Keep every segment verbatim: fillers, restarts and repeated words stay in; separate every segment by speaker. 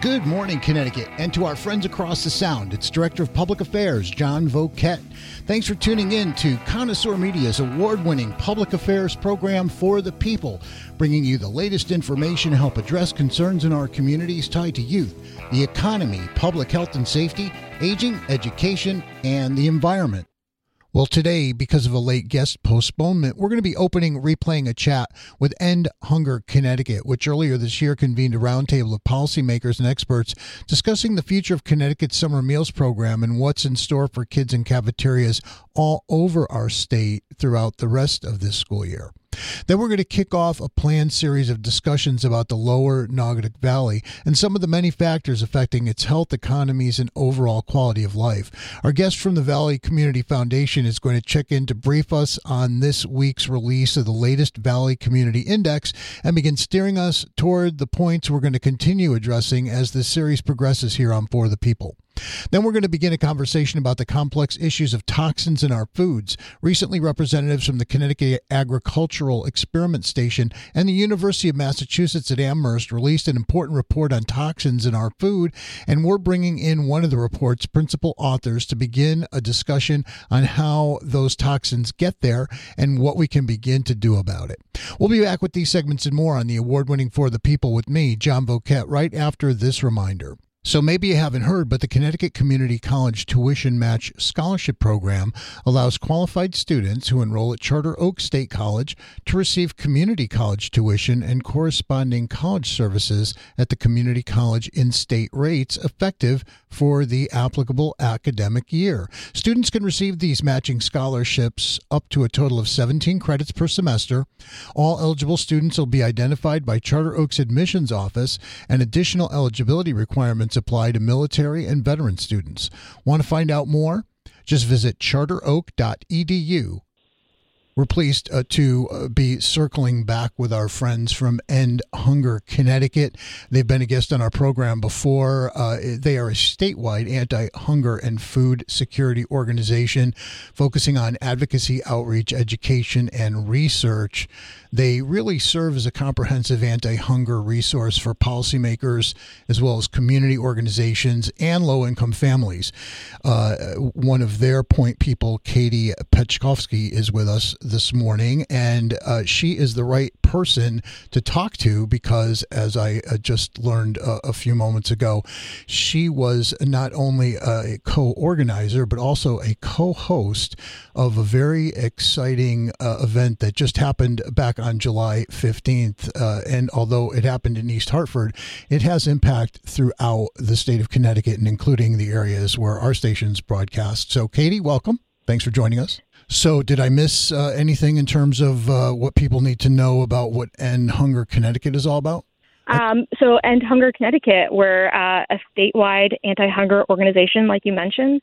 Speaker 1: Good morning, Connecticut, and to our friends across the Sound, it's Director of Public Affairs, John Voket. Thanks for tuning in to Connoisseur Media's award-winning public affairs program for the people, bringing you the latest information to help address concerns in our communities tied to youth, the economy, public health and safety, aging, education, and the environment. Well, today, because of a late guest postponement, we're going to be opening, replaying a chat with End Hunger Connecticut, which earlier this year convened a roundtable of policymakers and experts discussing the future of Connecticut's summer meals program and what's in store for kids in cafeterias all over our state throughout the rest of this school year. Then we're going to kick off a planned series of discussions about the lower Naugatuck Valley and some of the many factors affecting its health, economies, and overall quality of life. Our guest from the Valley Community Foundation is going to check in to brief us on this week's release of the latest Valley Community Index and begin steering us toward the points we're going to continue addressing as this series progresses here on For the People. Then we're going to begin a conversation about the complex issues of toxins in our foods. Recently, representatives from the Connecticut Agricultural Experiment Station and the University of Massachusetts at Amherst released an important report on toxins in our food, and we're bringing in one of the report's principal authors to begin a discussion on how those toxins get there and what we can begin to do about it. We'll be back with these segments and more on the award-winning For the People with me, John Voket, right after this reminder. So maybe you haven't heard, but the Connecticut Community College Tuition Match Scholarship Program allows qualified students who enroll at Charter Oak State College to receive community college tuition and corresponding college services at the community college in-state rates effective for the applicable academic year. Students can receive these matching scholarships up to a total of seventeen credits per semester. All eligible students will be identified by Charter Oak's admissions office, and additional eligibility requirements apply to military and veteran students. Want to find out more? Just visit charter oak dot e d u. We're pleased uh, to uh, be circling back with our friends from End Hunger Connecticut. They've been a guest on our program before. Uh, they are a statewide anti-hunger and food security organization focusing on advocacy, outreach, education, and research. They really serve as a comprehensive anti-hunger resource for policymakers as well as community organizations and low-income families. Uh, one of their point people, Katie Peczkowski, is with us this morning, and uh, she is the right person to talk to because, as I uh, just learned uh, a few moments ago, she was not only a co-organizer but also a co-host of a very exciting uh, event that just happened back on July fifteenth. Uh, and although it happened in East Hartford, it has impact throughout the state of Connecticut and including the areas where our stations broadcast. So, Katie, welcome. Thanks for joining us. So did I miss uh, anything in terms of uh, what people need to know about what End Hunger Connecticut is all about?
Speaker 2: Um, so End Hunger Connecticut, we're uh, a statewide anti-hunger organization, like you mentioned,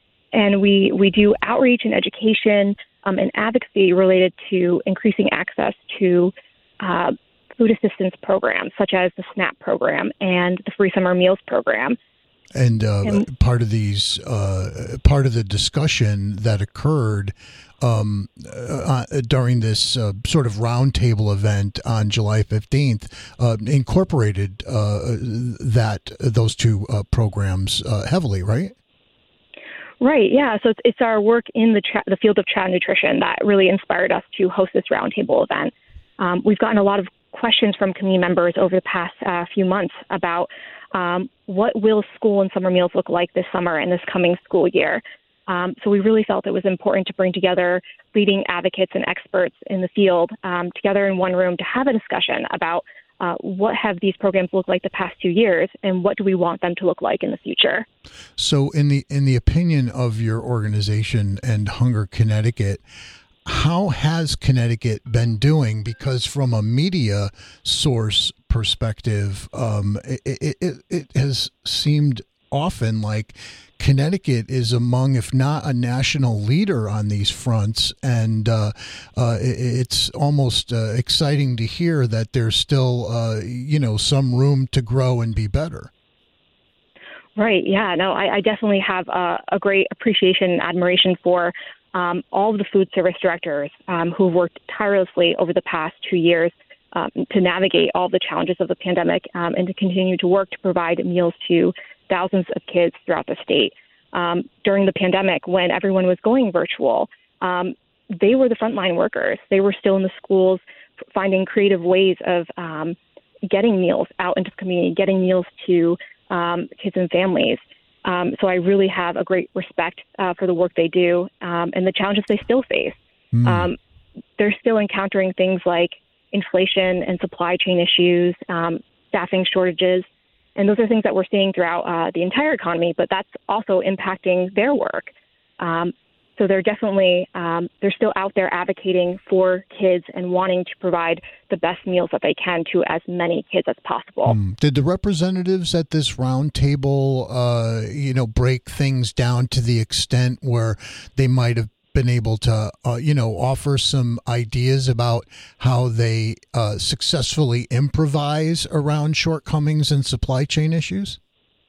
Speaker 2: and we, we do outreach and education um, and advocacy related to increasing access to uh, food assistance programs, such as the SNAP program and the Free Summer Meals program.
Speaker 1: And, uh, and part of these, uh, part of the discussion that occurred um, uh, during this uh, sort of roundtable event on July fifteenth uh, incorporated uh, that those two uh, programs uh, heavily, right?
Speaker 2: Right. Yeah. So it's, it's our work in the tra- the field of child nutrition that really inspired us to host this roundtable event. Um, we've gotten a lot of questions from community members over the past uh, few months about um, what will school and summer meals look like this summer and this coming school year. Um, so we really felt it was important to bring together leading advocates and experts in the field um, together in one room to have a discussion about uh, what have these programs looked like the past two years and what do we want them to look like in the future.
Speaker 1: So in the in the opinion of your organization End Hunger Connecticut, how has Connecticut been doing? Because from a media source perspective, um, it, it, it has seemed often like Connecticut is among, if not a national leader on these fronts. And uh, uh, it's almost uh, exciting to hear that there's still, uh, you know, some room to grow and be better.
Speaker 2: Right. Yeah, no, I, I definitely have a, a great appreciation and admiration for um, all of the food service directors um, who've worked tirelessly over the past two years um, to navigate all the challenges of the pandemic um, and to continue to work to provide meals to thousands of kids throughout the state. Um, during the pandemic, when everyone was going virtual, um, they were the frontline workers. They were still in the schools, finding creative ways of um, getting meals out into the community, getting meals to um, kids and families. Um, so I really have a great respect uh, for the work they do um, and the challenges they still face. Mm. Um, they're still encountering things like inflation and supply chain issues, um, staffing shortages, and those are things that we're seeing throughout uh, the entire economy, but that's also impacting their work. Um, so they're definitely, um, they're still out there advocating for kids and wanting to provide the best meals that they can to as many kids as possible.
Speaker 1: Mm. Did the representatives at this roundtable, uh, you know, break things down to the extent where they might have been able to, uh, you know, offer some ideas about how they uh, successfully improvise around shortcomings and supply chain issues?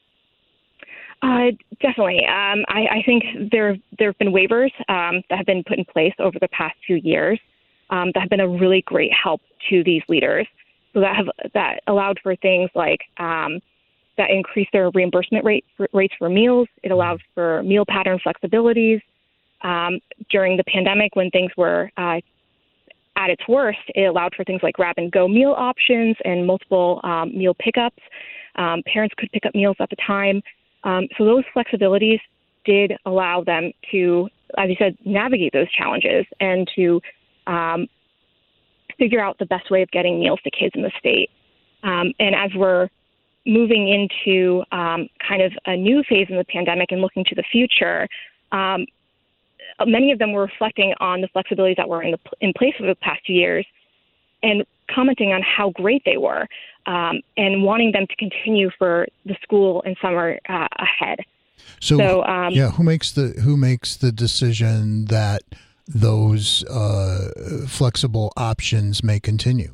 Speaker 2: Uh, definitely. Um, I, I think there there have been waivers um, that have been put in place over the past few years um, that have been a really great help to these leaders. So that have that allowed for things like um, that increase their reimbursement rate for, rates for meals. It allows for meal pattern flexibilities. Um, during the pandemic, when things were uh, at its worst, it allowed for things like grab-and-go meal options and multiple um, meal pickups. Um, parents could pick up meals at the time. Um, so those flexibilities did allow them to, as you said, navigate those challenges and to um, figure out the best way of getting meals to kids in the state. Um, and as we're moving into um, kind of a new phase in the pandemic and looking to the future, um, many of them were reflecting on the flexibilities that were in, the, in place over the past few years and commenting on how great they were um, and wanting them to continue for the school and summer uh, ahead.
Speaker 1: So, so um, yeah, who makes the who makes the decision that those uh, flexible options may continue?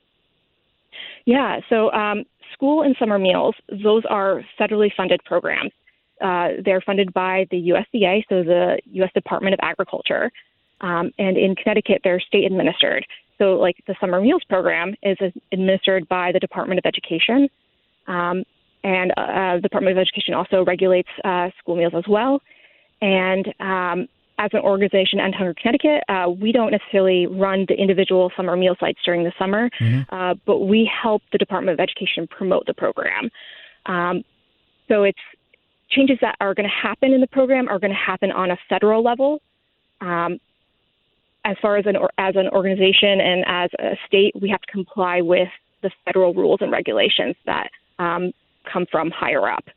Speaker 2: Yeah, so um, school and summer meals, those are federally funded programs. Uh, they're funded by the U S D A, so the U S Department of Agriculture. Um, and in Connecticut, they're state administered. So like the Summer Meals Program is administered by the Department of Education. Um, and uh, the Department of Education also regulates uh, school meals as well. And um, as an organization, End Hunger Connecticut, uh, we don't necessarily run the individual summer meal sites during the summer, mm-hmm. uh, but we help the Department of Education promote the program. Um, so it's changes that are going to happen in the program are going to happen on a federal level. Um, as far as an as an organization and as a state, we have to comply with the federal rules and regulations that um, come from higher up.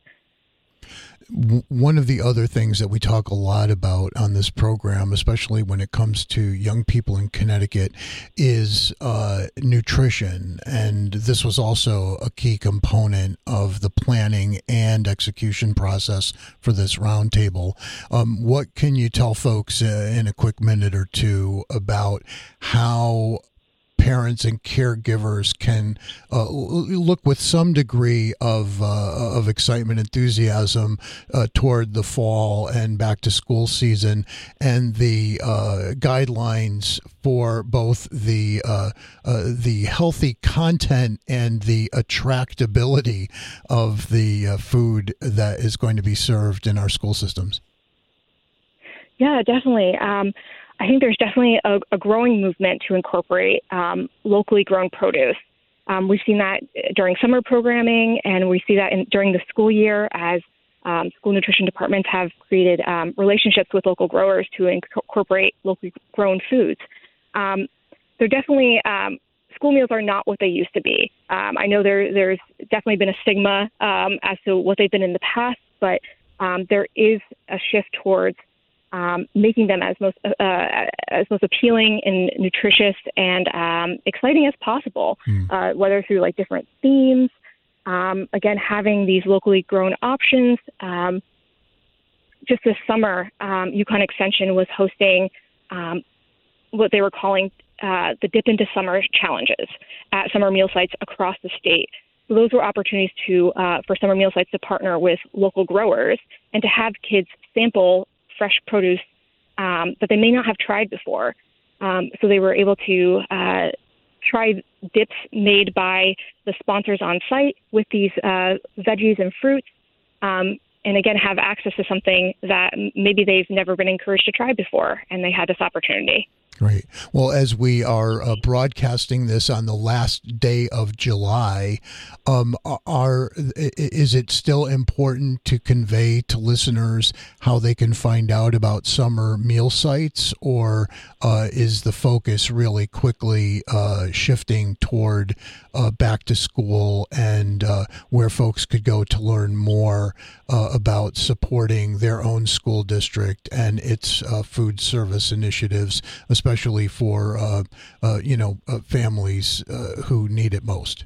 Speaker 1: One of the other things that we talk a lot about on this program, especially when it comes to young people in Connecticut, is uh, nutrition. And this was also a key component of the planning and execution process for this roundtable. Um, what can you tell folks uh, in a quick minute or two about how parents and caregivers can uh, look with some degree of uh, of excitement, enthusiasm uh, toward the fall and back to school season, and the uh, guidelines for both the uh, uh, the healthy content and the attractability of the uh, food that is going to be served in our school systems?
Speaker 2: Yeah, definitely. Um, I think there's definitely a, a growing movement to incorporate um, locally grown produce. Um, we've seen that during summer programming, and we see that in, during the school year as um, school nutrition departments have created um, relationships with local growers to incorporate locally grown foods. Um, they're definitely um, school meals are not what they used to be. Um, I know there there's definitely been a stigma um, as to what they've been in the past, but um, there is a shift towards Um, making them as most uh, as most appealing and nutritious and um, exciting as possible, mm. uh, whether through like different themes. Um, again, having these locally grown options. Um, just this summer, um, UConn Extension was hosting um, what they were calling uh, the Dip into Summer challenges at summer meal sites across the state. So those were opportunities to uh, for summer meal sites to partner with local growers and to have kids sample fresh produce um, that they may not have tried before. Um, so they were able to, uh, try dips made by the sponsors on site with these uh, veggies and fruits. Um, and again, have access to something that maybe they've never been encouraged to try before, and they had this opportunity.
Speaker 1: Great. Well, as we are uh, broadcasting this on the last day of July, um, are is it still important to convey to listeners how they can find out about summer meal sites, or uh, is the focus really quickly uh, shifting toward uh, back to school and uh, where folks could go to learn more uh, about supporting their own school district and its uh, food service initiatives, especially especially for, uh, uh, you know, uh, families uh, who need it most?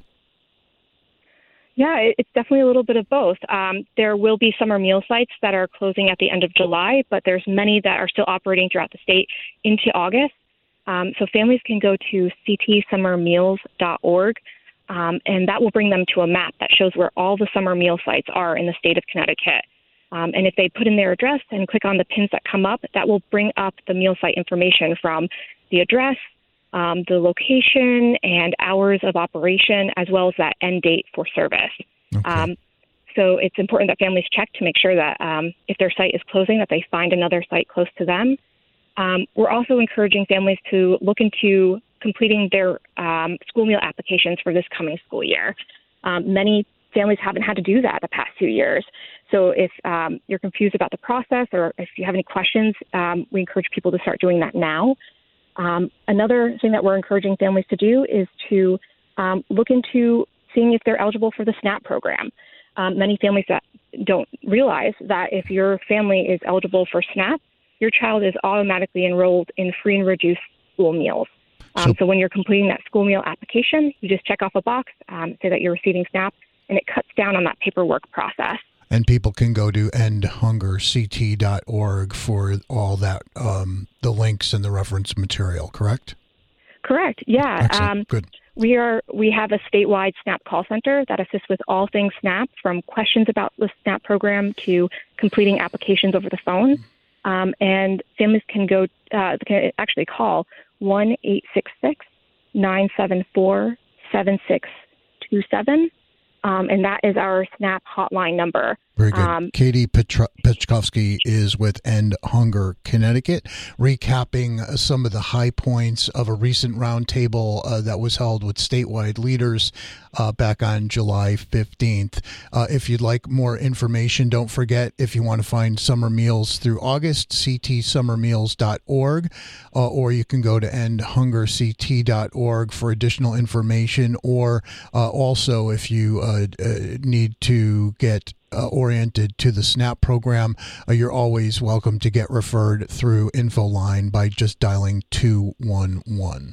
Speaker 2: Yeah, it's definitely a little bit of both. Um, there will be summer meal sites that are closing at the end of July, but there's many that are still operating throughout the state into August. Um, so families can go to c t summer meals dot org, um, and that will bring them to a map that shows where all the summer meal sites are in the state of Connecticut. Um, and if they put in their address and click on the pins that come up, that will bring up the meal site information from the address, um, the location, and hours of operation, as well as that end date for service.
Speaker 1: Okay.
Speaker 2: Um, so it's important that families check to make sure that um, if their site is closing, that they find another site close to them. Um, we're also encouraging families to look into completing their um, school meal applications for this coming school year. Um, many families haven't had to do that the past two years. So if um, you're confused about the process, or if you have any questions, um, we encourage people to start doing that now. Um, another thing that we're encouraging families to do is to um, look into seeing if they're eligible for the SNAP program. Um, many families that don't realize that if your family is eligible for SNAP, your child is automatically enrolled in free and reduced school meals. Um, so, so when you're completing that school meal application, you just check off a box, um, say that you're receiving SNAP, and it cuts down on that paperwork process.
Speaker 1: And people can go to end hunger c t dot org for all that, um, the links and the reference material, correct?
Speaker 2: Correct, yeah.
Speaker 1: Um, Good.
Speaker 2: We are we have a statewide SNAP call center that assists with all things SNAP, from questions about the SNAP program to completing applications over the phone. Um, and families can go uh, can actually call one eight six six, nine seven four, seven six two seven. Um, and that is our SNAP hotline number.
Speaker 1: Very good.
Speaker 2: Um,
Speaker 1: Katie Petr- Petchkovsky is with End Hunger Connecticut, recapping uh, some of the high points of a recent roundtable uh, that was held with statewide leaders uh, back on July fifteenth. Uh, if you'd like more information, don't forget, if you want to find summer meals through August, c t summer meals dot org, uh, or you can go to end hunger c t dot org for additional information, or uh, also if you uh, uh, need to get Uh, oriented to the SNAP program, uh, you're always welcome to get referred through InfoLine by just dialing two one one.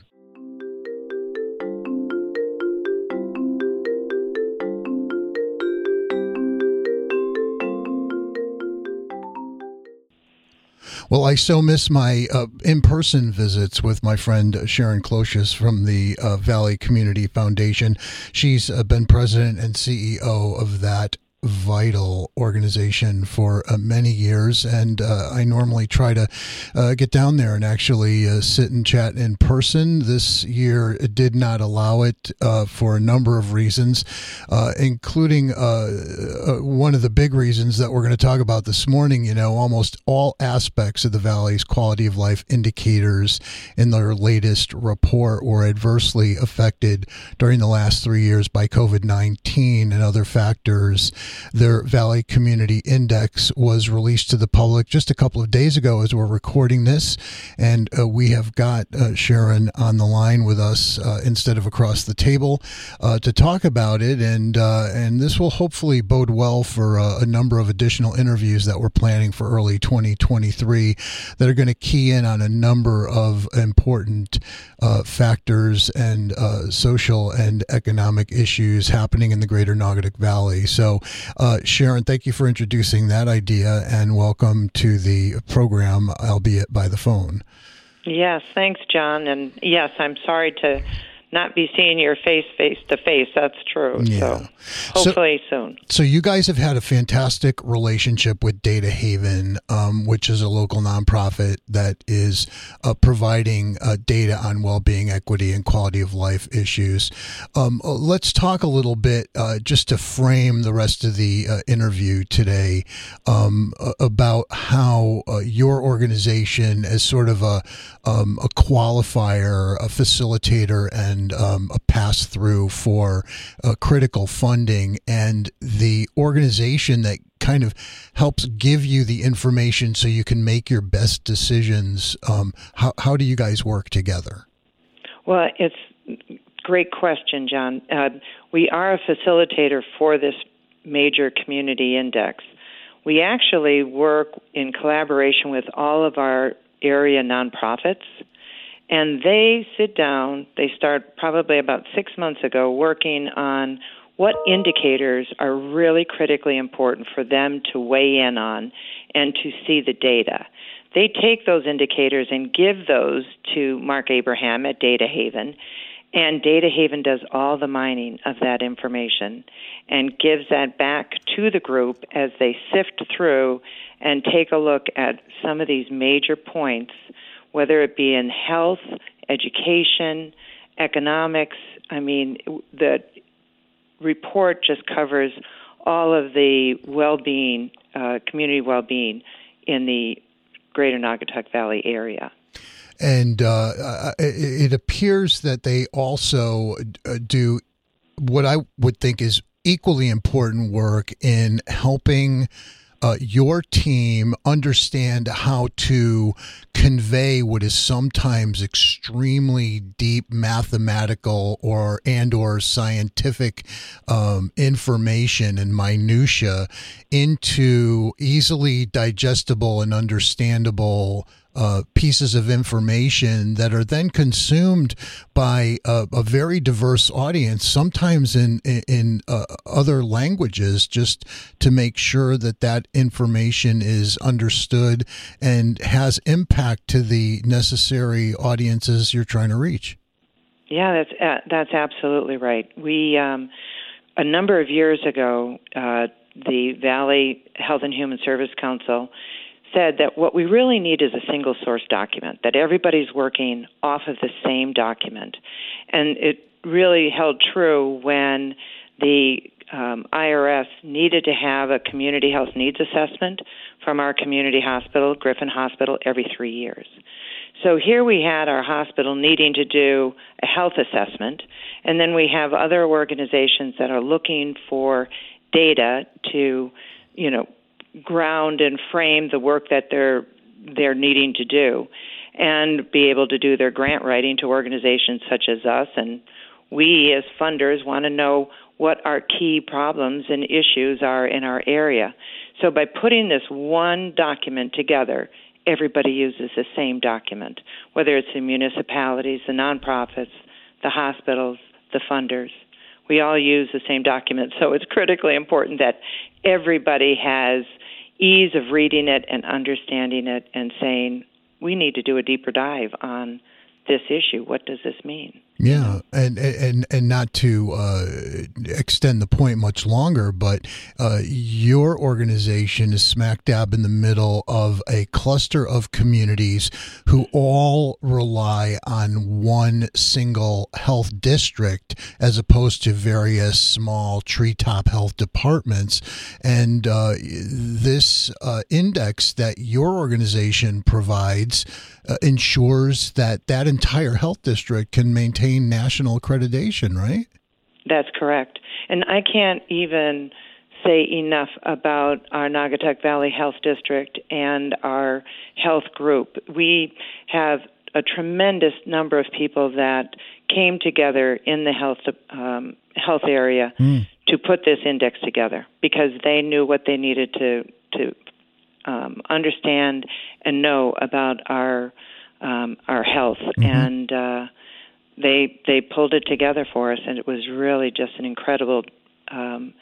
Speaker 1: Well, I so miss my uh, in-person visits with my friend Sharon Closius from the uh, Valley Community Foundation. She's uh, been president and C E O of that vital organization for uh, many years, and uh, I normally try to uh, get down there and actually uh, sit and chat in person. This year it did not allow it uh, for a number of reasons, uh, including uh, uh, one of the big reasons that we're going to talk about this morning. You know, almost all aspects of the Valley's quality of life indicators in their latest report were adversely affected during the last three years by covid nineteen and other factors. Their Valley Community Index was released to the public just a couple of days ago as we're recording this, and uh, we have got uh, Sharon on the line with us uh, instead of across the table uh, to talk about it, and uh, and this will hopefully bode well for uh, a number of additional interviews that we're planning for early twenty twenty-three that are going to key in on a number of important uh, factors and uh, social and economic issues happening in the greater Naugatuck Valley. So Uh, Sharon, thank you for introducing that idea, and welcome to the program, albeit by the phone.
Speaker 3: Yes, thanks, John. And yes, I'm sorry to not be seeing your face face to face. That's true.
Speaker 1: Yeah.
Speaker 3: So hopefully
Speaker 1: so,
Speaker 3: soon.
Speaker 1: So you guys have had a fantastic relationship with Data Haven, um, which is a local nonprofit that is uh, providing uh, data on well-being, equity, and quality of life issues. Um, let's talk a little bit, uh, just to frame the rest of the uh, interview today, um, about how uh, your organization, as sort of a um, a qualifier, a facilitator, and um, a pass-through for uh, critical funding, and the organization that kind of helps give you the information so you can make your best decisions. Um, how, how do you guys work together?
Speaker 3: Well, it's a great question, John. Uh, we are a facilitator for this major community index. We actually work in collaboration with all of our area nonprofits, and they sit down, they start probably about six months ago working on what indicators are really critically important for them to weigh in on and to see the data. They take those indicators and give those to Mark Abraham at Data Haven, and Data Haven does all the mining of that information and gives that back to the group as they sift through and take a look at some of these major points, whether it be in health, education, economics. I mean, the report just covers all of the well-being, uh, community well-being in the greater Naugatuck Valley area.
Speaker 1: And uh, it appears that they also do what I would think is equally important work in helping Uh, your team understand how to convey what is sometimes extremely deep mathematical or and or scientific um, information and minutia into easily digestible and understandable Uh, pieces of information that are then consumed by a, a very diverse audience, sometimes in in, in uh, other languages, just to make sure that that information is understood and has impact to the necessary audiences you're trying to reach.
Speaker 3: Yeah, that's uh, that's absolutely right. We um, a number of years ago, uh, the Valley Health and Human Service Council said that what we really need is a single source document, that everybody's working off of the same document. And it really held true when the um, I R S needed to have a community health needs assessment from our community hospital, Griffin Hospital, every three years. So here we had our hospital needing to do a health assessment, and then we have other organizations that are looking for data to, you know, ground and frame the work that they're they're needing to do, and be able to do their grant writing to organizations such as us. And we, as funders, want to know what our key problems and issues are in our area. So by putting this one document together, everybody uses the same document, whether it's the municipalities, the nonprofits, the hospitals, the funders. We all use the same document, so it's critically important that everybody has ease of reading it and understanding it and saying, we need to do a deeper dive on this issue. What does this mean?
Speaker 1: Yeah, and and and not to uh, extend the point much longer, but uh, your organization is smack dab in the middle of a cluster of communities who all rely on one single health district as opposed to various small treetop health departments. And uh, this uh, index that your organization provides uh, ensures that that entire health district can maintain national accreditation, right?
Speaker 3: That's correct. And I can't even say enough about our Naugatuck Valley Health District and our health group. We have a tremendous number of people that came together in the health um, health area mm. to put this index together because they knew what they needed to to um, understand and know about our um, our health. Mm-hmm. And uh, They they pulled it together for us, and it was really just an incredible. Um,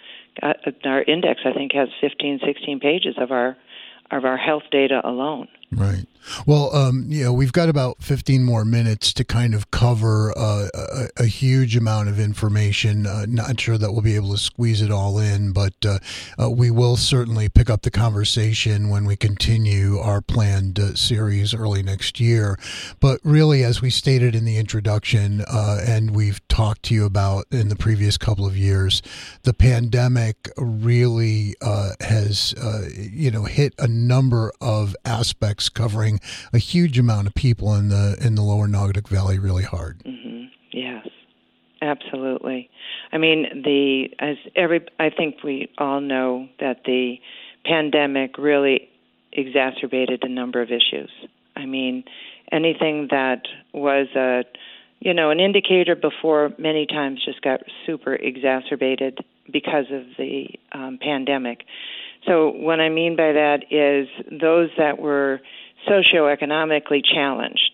Speaker 3: our index, I think, has fifteen, sixteen pages of our of our health data alone.
Speaker 1: Right. Well, um, you know, we've got about fifteen more minutes to kind of cover uh, a, a huge amount of information. Uh, not sure that we'll be able to squeeze it all in, but uh, uh, we will certainly pick up the conversation when we continue our planned uh, series early next year. But really, as we stated in the introduction, uh, and we've talked to you about in the previous couple of years, the pandemic really uh, has, uh, you know, hit a number of aspects covering a huge amount of people in the in the lower Naugatuck Valley really hard.
Speaker 3: Mm-hmm. Yes, absolutely. I mean, the as every I think we all know that the pandemic really exacerbated a number of issues. I mean, anything that was a you know an indicator before many times just got super exacerbated because of the um, pandemic. So what I mean by that is those that were socioeconomically challenged,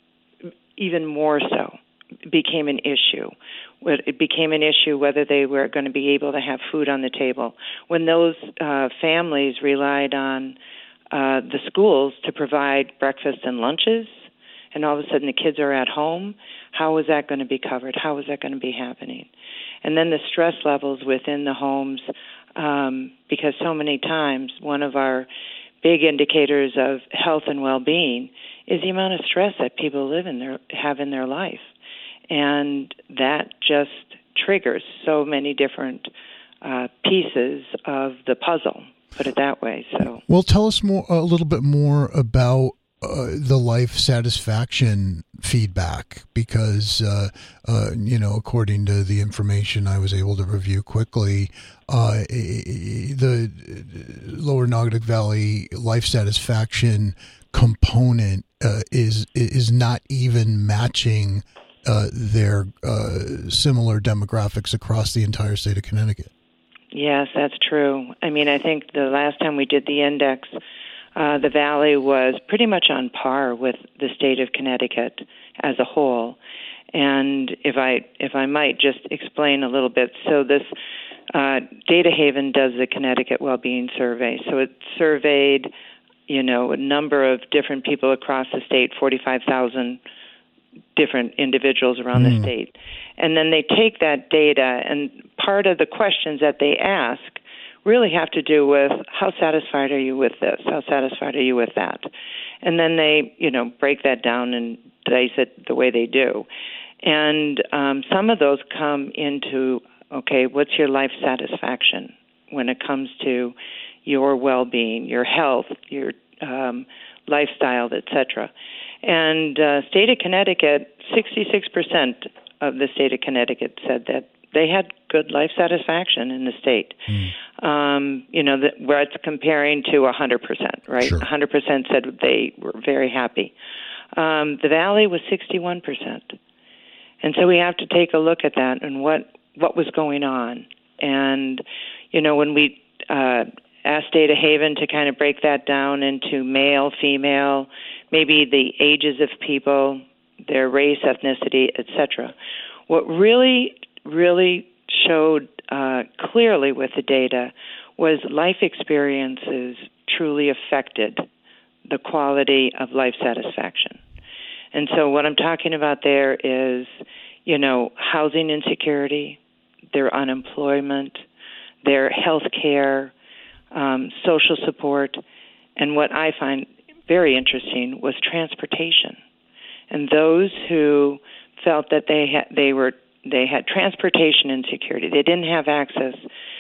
Speaker 3: even more so, became an issue. It became an issue whether they were going to be able to have food on the table. When those uh, families relied on uh, the schools to provide breakfast and lunches, and all of a sudden the kids are at home, how is that going to be covered? How is that going to be happening? And then the stress levels within the homes, um, because so many times one of our big indicators of health and well-being is the amount of stress that people live in their have in their life, and that just triggers so many different uh, pieces of the puzzle. Put it that way. So,
Speaker 1: well, tell us more a little bit more about uh, the life satisfaction feedback, because uh, uh, you know, according to the information I was able to review quickly, uh, the Lower Naugatuck Valley life satisfaction component uh, is is not even matching uh, their uh, similar demographics across the entire state of Connecticut.
Speaker 3: Yes, that's true. I mean, I think the last time we did the index, uh, the Valley was pretty much on par with the state of Connecticut as a whole. And if I if I might just explain a little bit, so this uh, Data Haven does the Connecticut Wellbeing Survey. So it surveyed, you know, a number of different people across the state, forty-five thousand different individuals around mm. the state. And then they take that data, and part of the questions that they ask really have to do with how satisfied are you with this? How satisfied are you with that? And then they, you know, break that down and dice it the way they do. And um, some of those come into, okay, what's your life satisfaction when it comes to your well-being, your health, your um, lifestyle, et cetera. And uh, state of Connecticut, sixty-six percent of the state of Connecticut said that they had good life satisfaction in the state. Mm. Um, you know, that, where it's comparing to one hundred percent, right? Sure. one hundred percent said they were very happy. Um, the Valley was sixty-one percent. And so we have to take a look at that and what, what was going on. And, you know, when we uh, asked Data Haven to kind of break that down into male, female, maybe the ages of people, their race, ethnicity, et cetera, what really, really showed uh, clearly with the data was life experiences truly affected the quality of life satisfaction. And so what I'm talking about there is, you know, housing insecurity, their unemployment, their health care, um, social support, and what I find very interesting was transportation. And those who felt that they had they were they had transportation insecurity, they didn't have access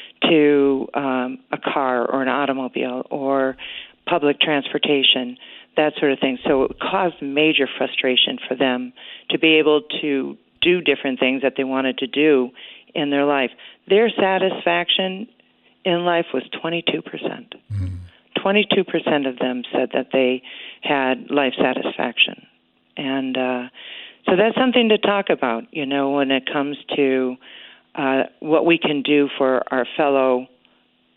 Speaker 3: to um, a car or an automobile or public transportation, that sort of thing. So it caused major frustration for them to be able to do different things that they wanted to do in their life. Their satisfaction in life was twenty-two percent. Mm. twenty-two percent of them said that they had life satisfaction. And uh, so that's something to talk about, you know, when it comes to uh, what we can do for our fellow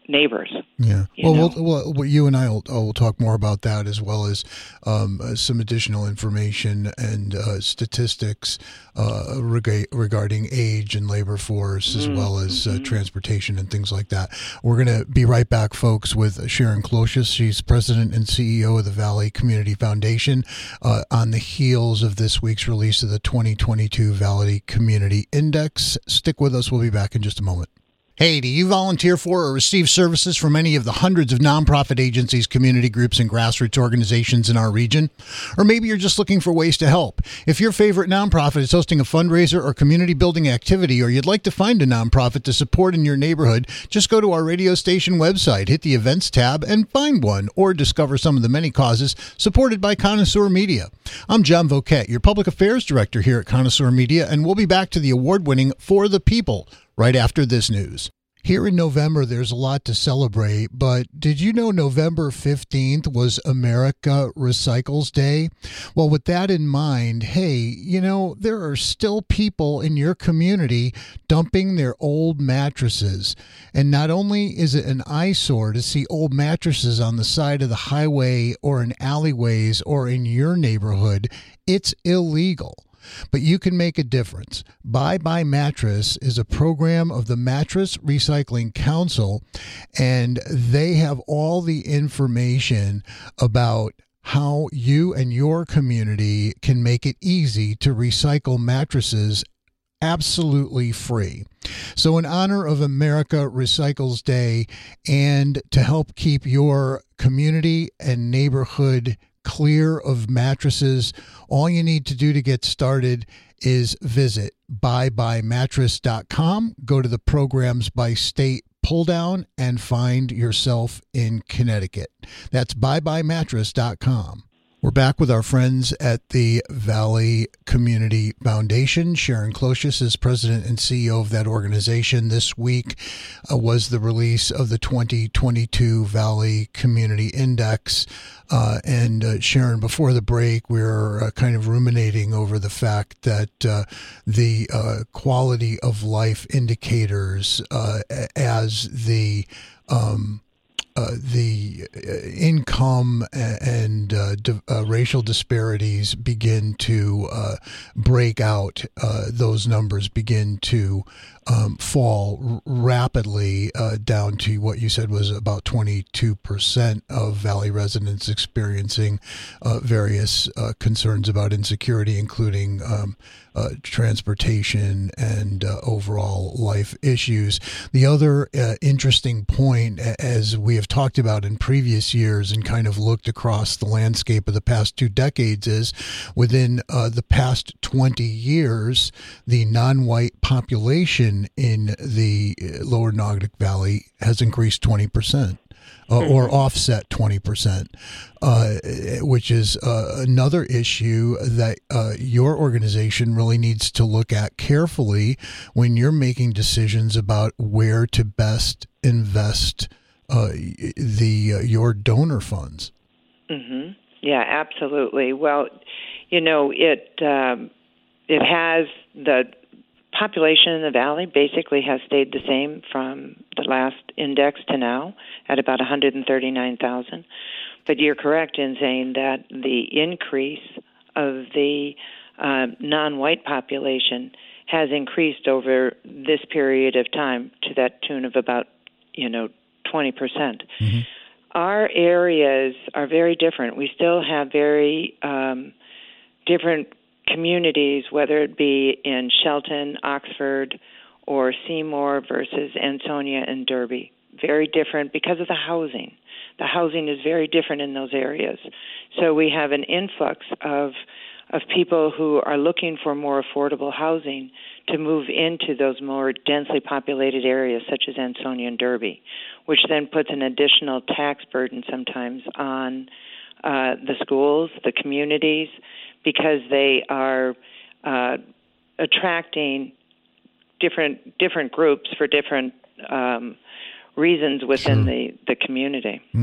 Speaker 3: neighbors.
Speaker 1: Yeah.
Speaker 3: You
Speaker 1: Well, we'll, well, you and I will, will talk more about that, as well as um, uh, some additional information and uh, statistics uh, reg- regarding age and labor force, as mm-hmm. well as uh, transportation and things like that. We're going to be right back, folks, with Sharon Closius. She's president and C E O of the Valley Community Foundation, uh, on the heels of this week's release of the twenty twenty-two Valley Community Index. Stick with us. We'll be back in just a moment. Hey, do you volunteer for or receive services from any of the hundreds of nonprofit agencies, community groups, and grassroots organizations in our region? Or maybe you're just looking for ways to help. If your favorite nonprofit is hosting a fundraiser or community building activity, or you'd like to find a nonprofit to support in your neighborhood, just go to our radio station website, hit the events tab, and find one, or discover some of the many causes supported by Connoisseur Media. I'm John Voquette, your public affairs director here at Connoisseur Media, and we'll be back to the award-winning For the People right after this news. Here in November, there's a lot to celebrate, but did you know November fifteenth was America Recycles Day? Well, with that in mind, hey, you know, there are still people in your community dumping their old mattresses. And not only is it an eyesore to see old mattresses on the side of the highway or in alleyways or in your neighborhood, it's illegal. But you can make a difference. Bye Bye Mattress is a program of the Mattress Recycling Council, and they have all the information about how you and your community can make it easy to recycle mattresses absolutely free. So in honor of America Recycles Day, and to help keep your community and neighborhood clear of mattresses, all you need to do to get started is visit bye bye mattress dot com, go to the programs by state pull down, and find yourself in Connecticut. That's bye bye mattress dot com. We're back with our friends at the Valley Community Foundation. Sharon Closius is president and C E O of that organization. This week uh, was the release of the twenty twenty-two Valley Community Index. Uh, and uh, Sharon, before the break, we were uh, kind of ruminating over the fact that uh, the uh, quality of life indicators uh, as the um, Uh, the uh, income and uh, di- uh, racial disparities begin to uh, break out. Uh, those numbers begin to um, fall r- rapidly uh, down to what you said was about twenty-two percent of Valley residents experiencing uh, various uh, concerns about insecurity, including um, uh, transportation and uh, overall life issues. The other uh, interesting point, as we have talked about in previous years and kind of looked across the landscape of the past two decades, is within uh, the past twenty years, the non-white population in the lower Nogdic Valley has increased twenty percent. Uh, or offset twenty percent, uh, which is uh, another issue that uh, your organization really needs to look at carefully when you're making decisions about where to best invest uh, the uh, your donor funds.
Speaker 3: Mm-hmm. Yeah, absolutely. Well, you know, it um, it has the population in the valley basically has stayed the same from the last index to now at about one hundred thirty-nine thousand. But you're correct in saying that the increase of the uh, non-white population has increased over this period of time to that tune of about, you know, twenty percent. Mm-hmm. Our areas are very different. We still have very um, different communities, whether it be in Shelton, Oxford, or Seymour versus Ansonia and Derby. Very different because of the housing. The housing is very different in those areas. So we have an influx of of people who are looking for more affordable housing to move into those more densely populated areas such as Ansonia and Derby, which then puts an additional tax burden sometimes on uh, the schools, the communities, because they are uh, attracting different different groups for different um, reasons within sure. the, the community.
Speaker 1: Mm-hmm.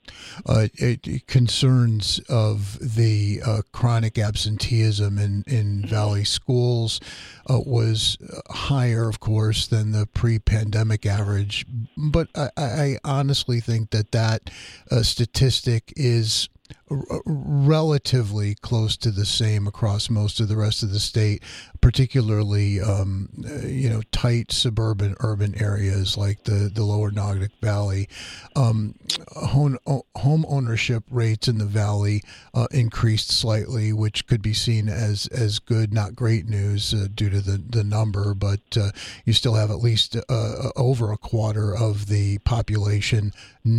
Speaker 1: Uh, it, concerns of the uh, chronic absenteeism in, in Valley schools uh, was higher, of course, than the pre-pandemic average. But I, I honestly think that that uh, statistic is r- relatively close to the same across most of the rest of the state, particularly, um, you know, tight suburban urban areas like the, the lower Nognic Valley. Um, home, home ownership rates in the Valley uh, increased slightly, which could be seen as, as good, not great news uh, due to the, the number, but uh, you still have at least uh, over a quarter of the population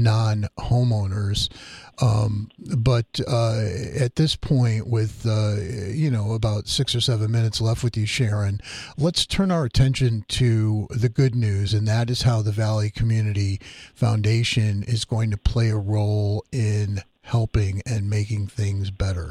Speaker 1: non-homeowners. Um, but uh, at this point, with, uh, you know, about six or seven minutes left with you, Sharon, let's turn our attention to the good news, and that is how the Valley Community Foundation is going to play a role in helping and making things better.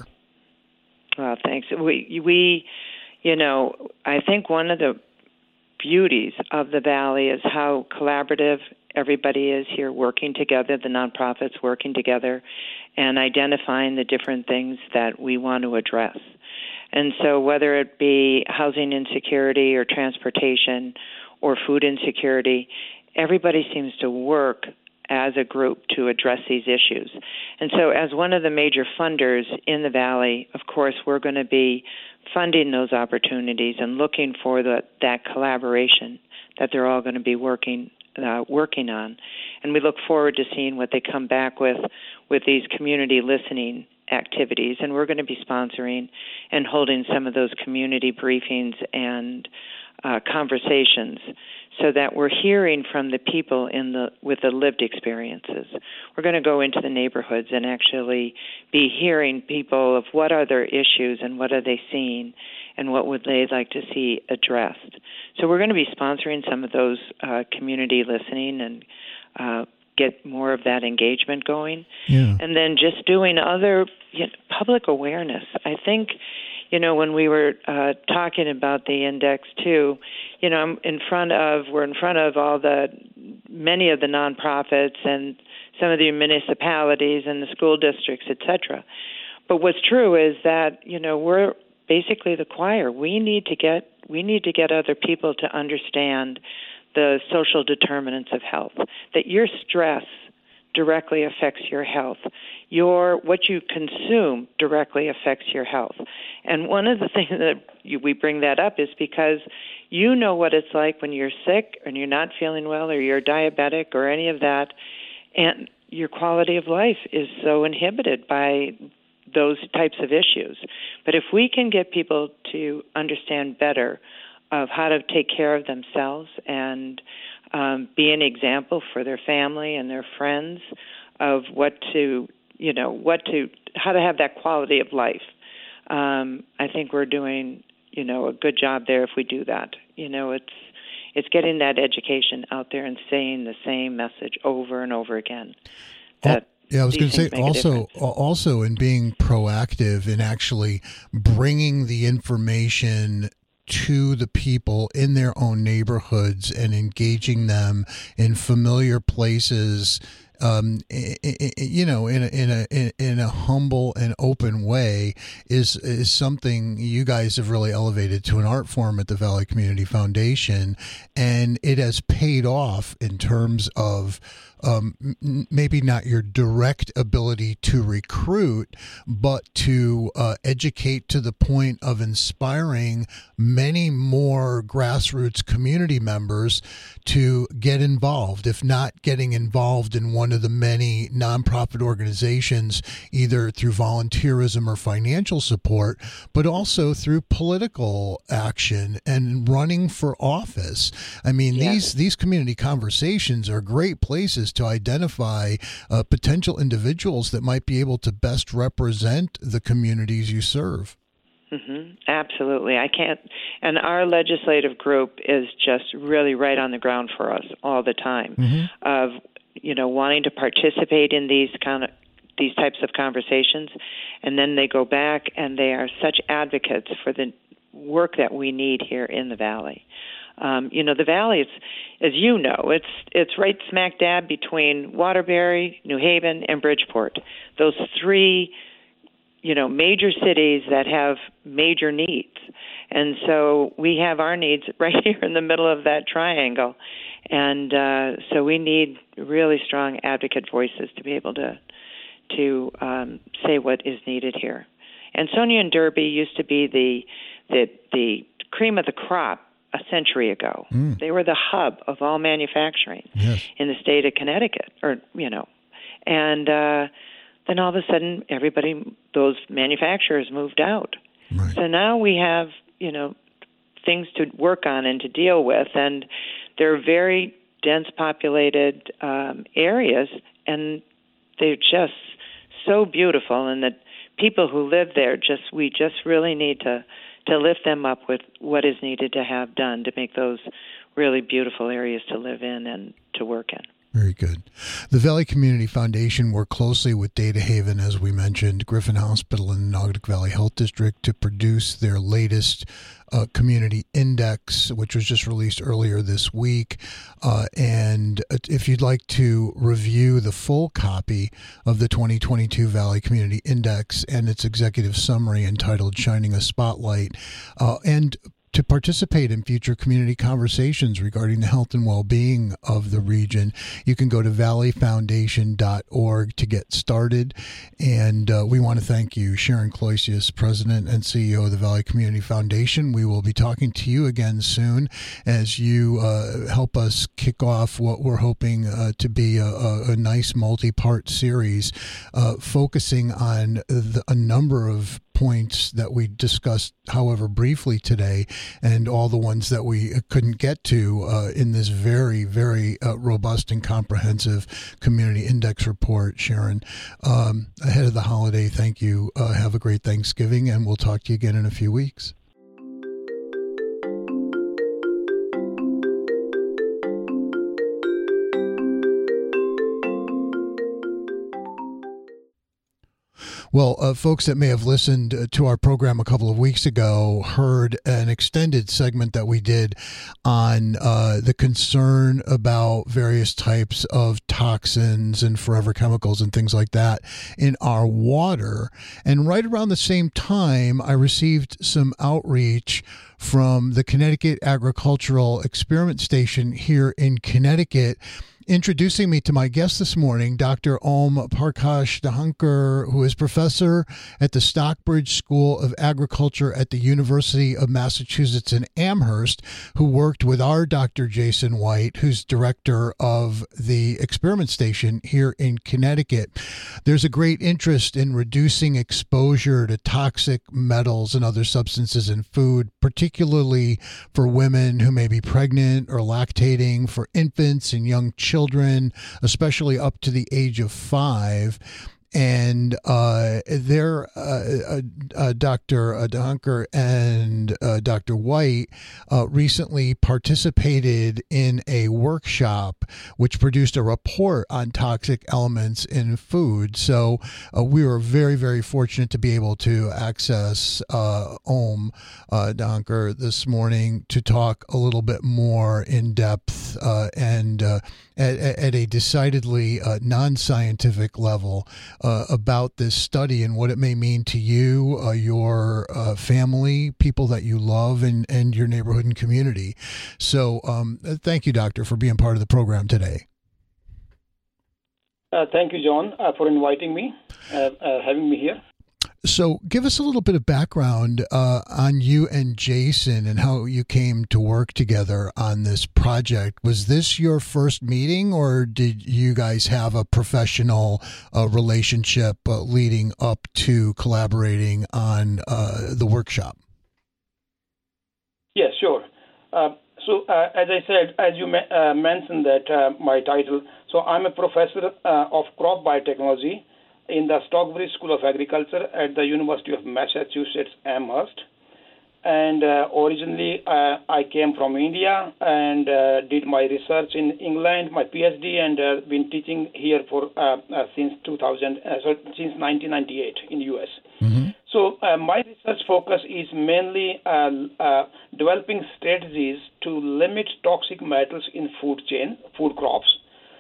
Speaker 3: Well, thanks. We, we, you know, I think one of the beauties of the Valley is how collaborative everybody is here working together, the nonprofits working together and identifying the different things that we want to address. And so whether it be housing insecurity or transportation or food insecurity, everybody seems to work as a group to address these issues. And so as one of the major funders in the Valley, of course, we're going to be funding those opportunities and looking for the, that collaboration that they're all going to be working Uh, working on. And we look forward to seeing what they come back with with these community listening activities. And we're going to be sponsoring and holding some of those community briefings and uh, conversations so that we're hearing from the people in the with the lived experiences. We're going to go into the neighborhoods and actually be hearing people of what are their issues and what are they seeing and what would they like to see addressed. So we're going to be sponsoring some of those uh, community listening and uh, get more of that engagement going.
Speaker 1: Yeah.
Speaker 3: And then just doing other you know, public awareness. I think, you know, when we were uh, talking about the index too, you know, I'm in front of, we're in front of all the, many of the nonprofits and some of the municipalities and the school districts, et cetera. But what's true is that, you know, we're basically the choir. We need to get we need to get other people to understand the social determinants of health, that your stress directly affects your health. Your what you consume directly affects your health. And one of the things that you, we bring that up is because you know what it's like when you're sick and you're not feeling well or you're diabetic or any of that, and your quality of life is so inhibited by those types of issues. But if we can get people to understand better of how to take care of themselves and um, be an example for their family and their friends of what to, you know, what to, how to have that quality of life, um, I think we're doing, you know, a good job there if we do that. You know, it's it's getting that education out there and saying the same message over and over again. That.
Speaker 1: Oh. Yeah, I was going to say also, also in being proactive in actually bringing the information to the people in their own neighborhoods and engaging them in familiar places, um, you know, in a, in a in a humble and open way is is something you guys have really elevated to an art form at the Valley Community Foundation, and it has paid off in terms of. Um, maybe not your direct ability to recruit, but to uh, educate to the point of inspiring many more grassroots community members to get involved, if not getting involved in one of the many nonprofit organizations, either through volunteerism or financial support, but also through political action and running for office. I mean, yes. these, these community conversations are great places to identify uh, potential individuals that might be able to best represent the communities you serve.
Speaker 3: Mm-hmm. Absolutely. I can't, and our legislative group is just really right on the ground for us all the time mm-hmm. of, you know, wanting to participate in these kind of, these types of conversations. And then they go back and they are such advocates for the work that we need here in the Valley. Um, you know, the Valley, it's, as you know, it's it's right smack dab between Waterbury, New Haven, and Bridgeport. Those three, you know, major cities that have major needs. And so we have our needs right here in the middle of that triangle. And uh, so we need really strong advocate voices to be able to to um, say what is needed here. Ansonia and Derby used to be the the the cream of the crop a century ago. Mm. They were the hub of all manufacturing yes. in the state of Connecticut, or you know, and uh, then all of a sudden, everybody, those manufacturers moved out. Right. So now we have you know things to work on and to deal with, and they're very dense populated um, areas, and they're just so beautiful, and the people who live there just we just really need to. to lift them up with what is needed to have done to make those really beautiful areas to live in and to work in.
Speaker 1: Very good. The Valley Community Foundation worked closely with Data Haven, as we mentioned, Griffin Hospital and the Naugatuck Valley Health District to produce their latest uh, community index, which was just released earlier this week. Uh, and if you'd like to review the full copy of the twenty twenty-two Valley Community Index and its executive summary entitled Shining a Spotlight, uh, and to participate in future community conversations regarding the health and well-being of the region, you can go to valley foundation dot org to get started. And uh, we want to thank you, Sharon Cloysius, President and C E O of the Valley Community Foundation. We will be talking to you again soon as you uh, help us kick off what we're hoping uh, to be a, a, a nice multi-part series uh, focusing on the, a number of points that we discussed, however briefly today, and all the ones that we couldn't get to uh, in this very, very uh, robust and comprehensive community index report. Sharon, um, ahead of the holiday, thank you. Uh, have a great Thanksgiving, and we'll talk to you again in a few weeks. Well, uh, folks that may have listened to our program a couple of weeks ago heard an extended segment that we did on uh, the concern about various types of toxins and forever chemicals and things like that in our water. And right around the same time, I received some outreach from the Connecticut Agricultural Experiment Station here in Connecticut, introducing me to my guest this morning, Doctor Om Prakash Dahankar, who is professor at the Stockbridge School of Agriculture at the University of Massachusetts in Amherst, who worked with our Doctor Jason White, who's director of the experiment station here in Connecticut. There's a great interest in reducing exposure to toxic metals and other substances in food, particularly for women who may be pregnant or lactating, for infants and young children. Children, especially up to the age of five. And uh, there, uh, uh, uh, Doctor Dahankar and uh, Doctor White uh, recently participated in a workshop which produced a report on toxic elements in food. So uh, we were very, very fortunate to be able to access uh, Om uh, Dahankar this morning to talk a little bit more in depth uh, and uh, at, at a decidedly uh, non-scientific level Uh, about this study and what it may mean to you, uh, your uh, family, people that you love, and, and your neighborhood and community. So um, thank you, Doctor, for being part of the program today.
Speaker 4: Uh, thank you, John, uh, for inviting me, uh, uh, having me here.
Speaker 1: So give us a little bit of background uh, on you and Jason and how you came to work together on this project. Was this your first meeting, or did you guys have a professional uh, relationship uh, leading up to collaborating on uh, the workshop?
Speaker 4: Yes, sure. Uh, so uh, as I said, as you ma- uh, mentioned that uh, my title, so I'm a professor uh, of crop biotechnology in the Stockbridge School of Agriculture at the University of Massachusetts, Amherst. And uh, originally, uh, I came from India and uh, did my research in England, my PhD, and uh, been teaching here for uh, uh, since two thousand, uh, so since nineteen ninety-eight in U S. Mm-hmm. So uh, my research focus is mainly uh, uh, developing strategies to limit toxic metals in food chain, food crops,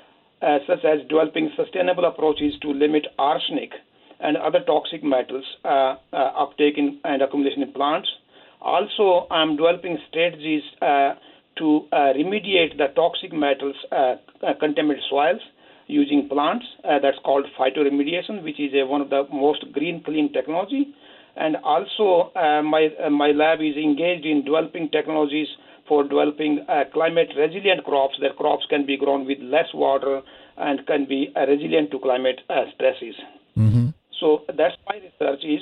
Speaker 4: uh, such as developing sustainable approaches to limit arsenic and other toxic metals uh, uh, uptake in, and accumulation in plants. Also, I'm developing strategies uh, to uh, remediate the toxic metals uh, uh, contaminated soils using plants. Uh, that's called phytoremediation, which is a, one of the most green, clean technology. And also, uh, my uh, my lab is engaged in developing technologies for developing uh, climate-resilient crops. That crops can be grown with less water and can be uh, resilient to climate uh, stresses.
Speaker 1: Mm-hmm.
Speaker 4: So that's my research is.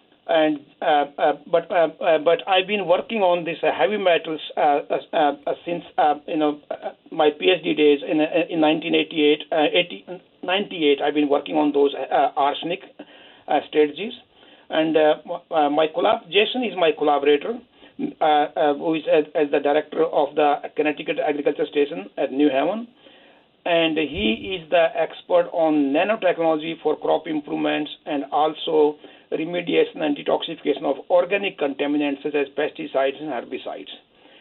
Speaker 4: And uh, uh, but uh, uh, but I've been working on this uh, heavy metals uh, uh, uh, since uh, you know uh, my PhD days in uh, in nineteen eighty-eight, uh, eighty, ninety-eight. I've been working on those uh, arsenic uh, strategies, and uh, uh, my collab Jason is my collaborator, uh, uh, who is as, as the director of the Connecticut Agriculture Station at New Haven, and he is the expert on nanotechnology for crop improvements and also remediation and detoxification of organic contaminants such as pesticides and herbicides.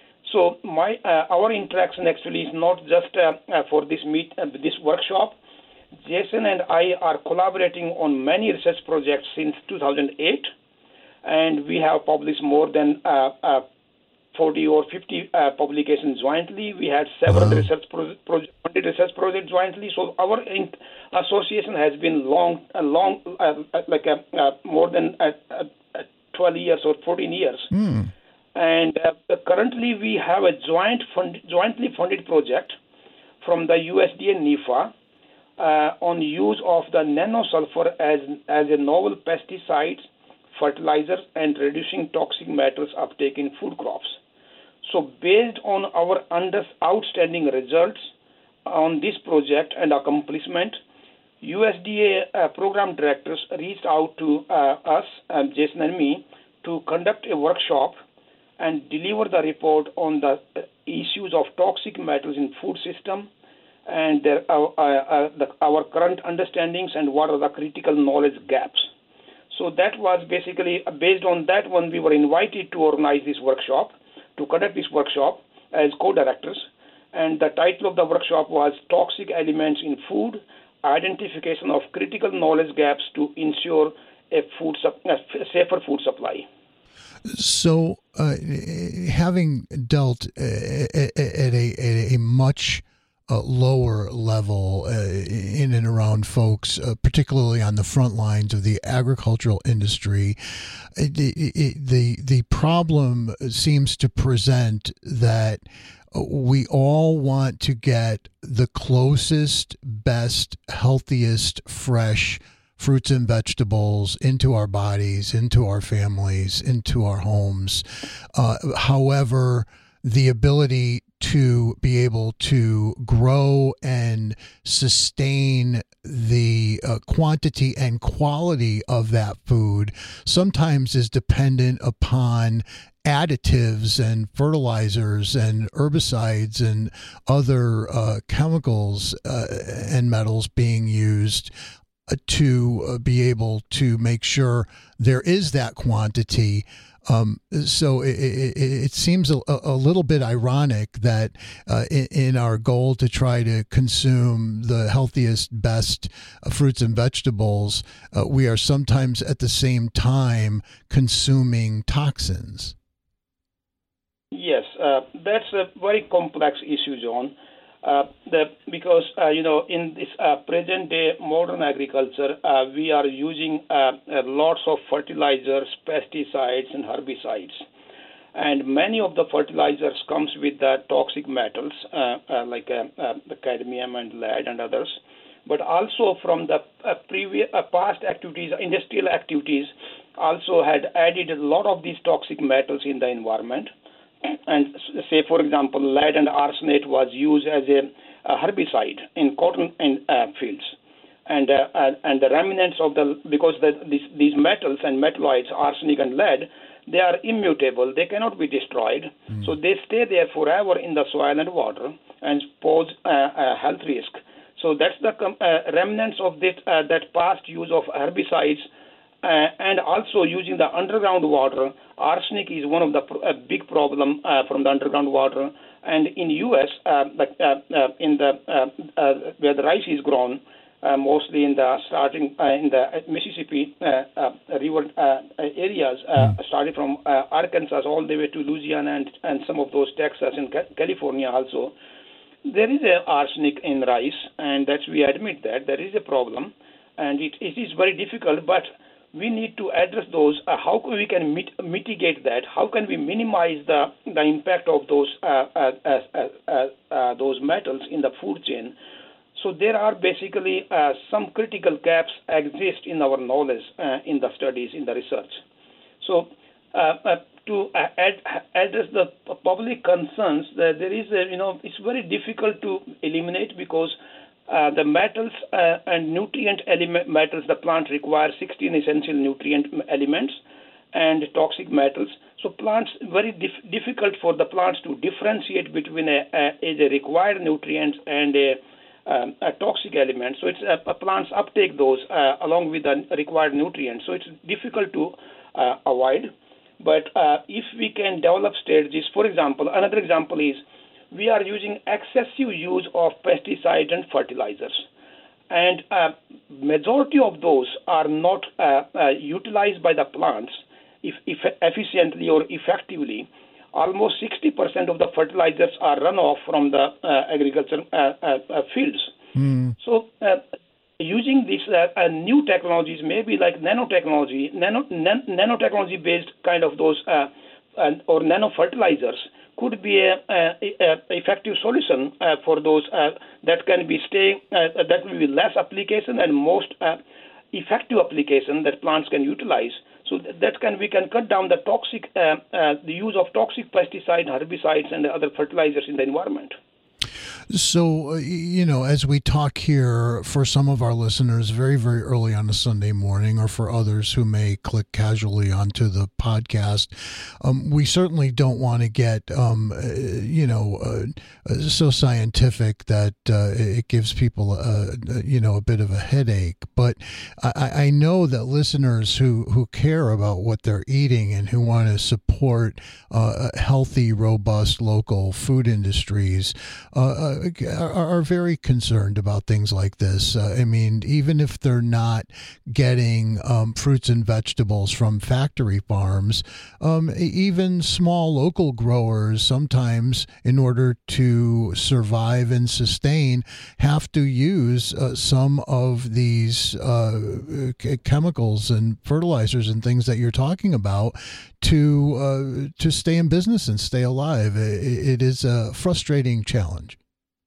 Speaker 4: So my uh, our interaction actually is not just uh, uh, for this meet uh, this workshop. Jason and I are collaborating on many research projects since two thousand eight, and we have published more than uh, uh, forty or fifty uh, publications jointly. We had several wow. research pro- pro- research projects jointly. So our in- association has been long, uh, long, uh, like uh, uh, more than uh, uh, twelve years or fourteen years.
Speaker 1: Mm.
Speaker 4: And uh, currently we have a joint fund, jointly funded project from the U S D A and NIFA uh, on use of the nanosulfur as as a novel pesticide, fertilizers, and reducing toxic metals uptake in food crops. So based on our under, outstanding results on this project and accomplishment, U S D A uh, program directors reached out to uh, us, um, Jason and me, to conduct a workshop and deliver the report on the uh, issues of toxic metals in food system and their, uh, uh, the, our current understandings and what are the critical knowledge gaps. So that was basically, uh, based on that one, we were invited to organize this workshop, to conduct this workshop as co-directors. And the title of the workshop was Toxic Elements in Food, Identification of Critical Knowledge Gaps to Ensure a, food su- a Safer Food Supply.
Speaker 1: So, uh, having dealt at a, at a much uh, lower level uh, in and around folks, uh, particularly on the front lines of the agricultural industry, the the the problem seems to present that we all want to get the closest, best, healthiest, fresh fruits and vegetables into our bodies, into our families, into our homes. Uh, however, the ability to be able to grow and sustain the uh, quantity and quality of that food sometimes is dependent upon additives and fertilizers and herbicides and other uh, chemicals uh, and metals being used to uh, be able to make sure there is that quantity. Um, so it, it, it seems a, a little bit ironic that uh, in, in our goal to try to consume the healthiest, best uh, fruits and vegetables, uh, we are sometimes at the same time consuming toxins.
Speaker 4: Yes, uh, that's a very complex issue, John. Uh, the, because, uh, you know, in this uh, present-day modern agriculture, uh, we are using uh, uh, lots of fertilizers, pesticides, and herbicides. And many of the fertilizers comes with the toxic metals, uh, uh, like uh, uh, the cadmium and lead and others. But also from the uh, previous uh, past activities, industrial activities, also had added a lot of these toxic metals in the environment. And say, for example, lead and arsenate was used as a, a herbicide in cotton in, uh, fields, and uh, and the remnants of the because the, these these metals and metalloids, arsenic and lead, they are immutable. They cannot be destroyed, mm. so they stay there forever in the soil and water and pose uh, a health risk. So that's the uh, remnants of that uh, that past use of herbicides uh, and also using the underground water. Arsenic is one of the a big problem uh, from the underground water. And in U S, uh, like, uh, uh, in the uh, uh, where the rice is grown, uh, mostly in the starting uh, in the Mississippi uh, uh, river uh, areas, uh, mm. starting from uh, Arkansas all the way to Louisiana and, and some of those Texas and California also. There is a arsenic in rice, and that's we admit that there is a problem, and it, it is very difficult. But we need to address those. Uh, how we can mit- mitigate that? How can we minimize the the impact of those uh, uh, uh, uh, uh, those metals in the food chain? So there are basically uh, some critical gaps exist in our knowledge, uh, in the studies, in the research. So. Uh, uh, to uh, ad- address the public concerns, uh, there is, a, you know, it's very difficult to eliminate because uh, the metals uh, and nutrient element metals, the plant requires sixteen essential nutrient elements and toxic metals. So plants, very dif- difficult for the plants to differentiate between a, a, a required nutrients and a, um, a toxic element. So it's uh, plants uptake those uh, along with the required nutrients. So it's difficult to uh, avoid. But uh, if we can develop strategies, for example, another example is we are using excessive use of pesticides and fertilizers. And uh, majority of those are not uh, uh, utilized by the plants if, if efficiently or effectively. Almost sixty percent of the fertilizers are runoff from the uh, agriculture uh, uh, uh, fields. Mm. So uh, using these uh, uh, new technologies, maybe like nanotechnology, nano, nan- nanotechnology-based kind of those uh, uh, or nano fertilizers could be a, a, a effective solution uh, for those uh, that can be stay uh, that will be less application and most uh, effective application that plants can utilize. So that can we can cut down the toxic uh, uh, the use of toxic pesticides, herbicides, and other fertilizers in the environment.
Speaker 1: So, uh, you know, as we talk here, for some of our listeners very, very early on a Sunday morning, or for others who may click casually onto the podcast, um, we certainly don't want to get, um, uh, you know, uh, so scientific that uh, it gives people, a, you know, a bit of a headache. But I, I know that listeners who, who care about what they're eating and who want to support uh, healthy, robust, local food industries uh, Are, are very concerned about things like this. Uh, I mean, even if they're not getting um, fruits and vegetables from factory farms, um, even small local growers sometimes, in order to survive and sustain, have to use uh, some of these uh, chemicals and fertilizers and things that you're talking about to uh, to stay in business and stay alive. It, it is a frustrating challenge.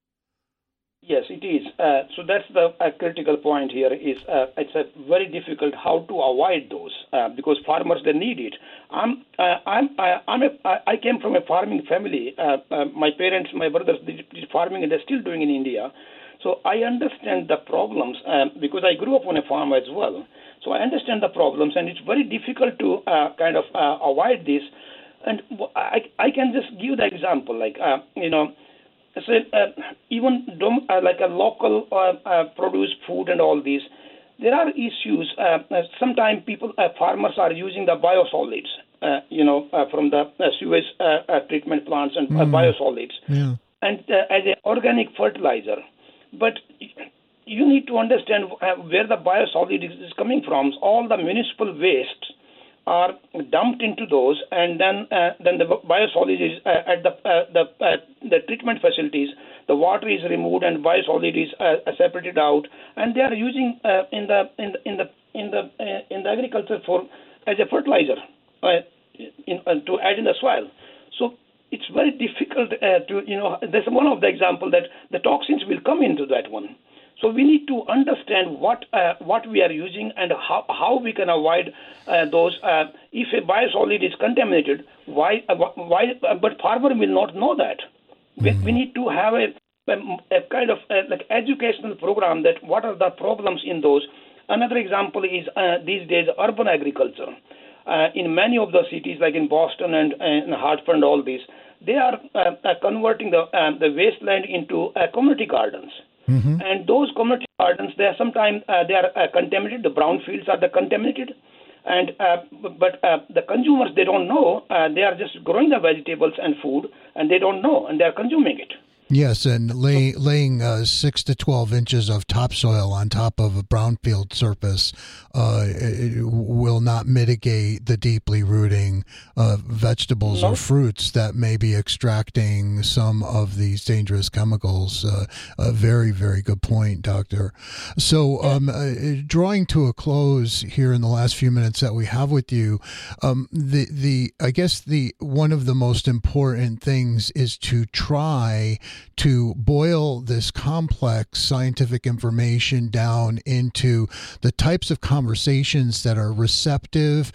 Speaker 4: Yes, it is. Uh, so that's the uh, critical point here. Is uh, it's a very difficult how to avoid those uh, because farmers they need it. I'm uh, I'm I, I'm a I came from a farming family. Uh, uh, my parents, my brothers did, did farming, and they're still doing in India. So I understand the problems uh, because I grew up on a farm as well. So I understand the problems, and it's very difficult to uh, kind of uh, avoid this. And I I can just give the example, like uh, you know. So uh, even dom- uh, like a local uh, uh, produce food and all these, there are issues. Uh, uh, sometimes people, uh, farmers are using the biosolids, uh, you know, uh, from the uh, sewage uh, uh, treatment plants and uh, mm. biosolids, yeah. and uh, as an organic fertilizer. But you need to understand uh, where the biosolid is, is coming from. All the municipal waste are dumped into those, and then uh, then the biosolid is uh, at the uh, the uh, the treatment facilities. The water is removed and biosolid is uh, separated out, and they are using uh, in the in the in the in the uh, in the agriculture for as a fertilizer uh, in, uh, to add in the soil. So it's very difficult uh, to you know. There's one of the example that the toxins will come into that one. So we need to understand what uh, what we are using and how, how we can avoid uh, those. Uh, if a biosolid is contaminated, why? Uh, why? Uh, but farmer will not know that. Mm-hmm. We, we need to have a, a, a kind of a, like educational program that what are the problems in those. Another example is uh, these days urban agriculture. Uh, in many of the cities, like in Boston and, and Hartford and all these, they are uh, uh, converting the uh, the wasteland into uh, community gardens. Mm-hmm. And those community gardens, they are sometimes uh, they are uh, contaminated. The brown fields are the contaminated, And uh, but uh, the consumers, they don't know. Uh, they are just growing the vegetables and food, and they don't know, and they are consuming it.
Speaker 1: Yes, and lay, laying uh, six to twelve inches of topsoil on top of a brownfield surface uh, it will not mitigate the deeply rooting uh, vegetables
Speaker 4: no.
Speaker 1: or fruits that may be extracting some of these dangerous chemicals. Uh, a very, very good point, Doctor. So, um, uh, drawing to a close here in the last few minutes that we have with you, um, the the I guess the one of the most important things is to try to boil this complex scientific information down into the types of conversations that are receptive